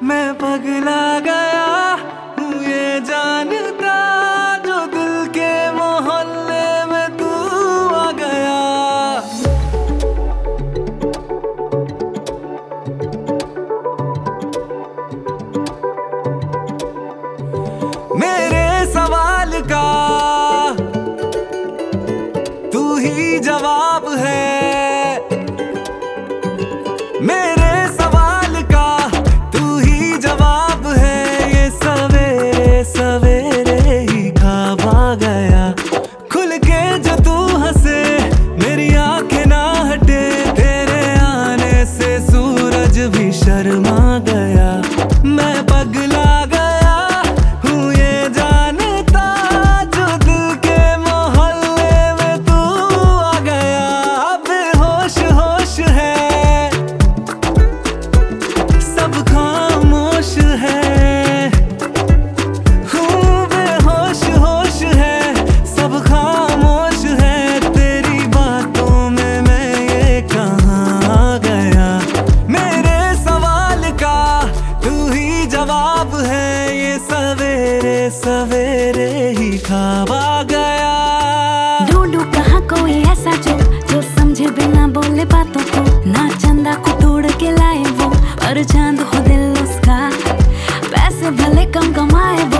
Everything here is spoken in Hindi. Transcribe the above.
मैं पगला गया हूँ ये जानता, जो दिल के मोहल्ले में तू आ गया। मेरे सवाल का तू ही जवाब है, मेरे सवाल का तू ही जवाब है। ये सवेरे सवेरे ही ख्वाब आ गया, खुल के जो तू हंसे मेरी आंखें ना हटे, तेरे आने से सूरज भी शर्मा गया। मैं पगला गया हूँ ये जानता, जो दिल के मोहल्ले में तू आ गया। अब होश होश है, सब खामोश है, हूँ बेहोश होश है, सब खामोश है। तेरी बातों में मैं ये कहाँ आ गया, मेरे सवाल का तू ही जवाब है। ये सवेरे सवेरे ही ख्वाब आ गया। ढूंढूं कहाँ कोई ऐसा जो समझे बिना बोले बातों को, ना चंदा को तोड़ के लाए वो, पर चांद हो दिल उसका। पैसे भले कम कमाए